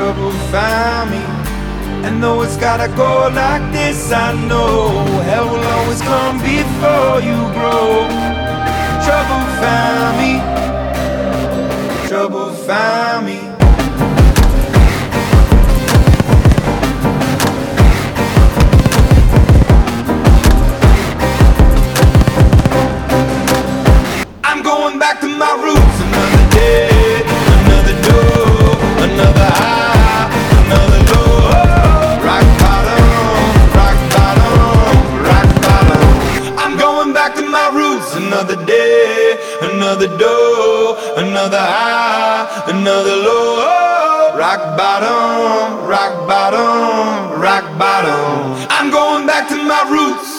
trouble found me. And though it's gotta go like this, I know hell will always come before you grow. Trouble found me, trouble found me. I'm going back to my roots. Another day, another door, another high, another low. Rock bottom, rock bottom, rock bottom. I'm going back to my roots. Another day, another door, another high, another low. Rock bottom, rock bottom, rock bottom. I'm going back to my roots.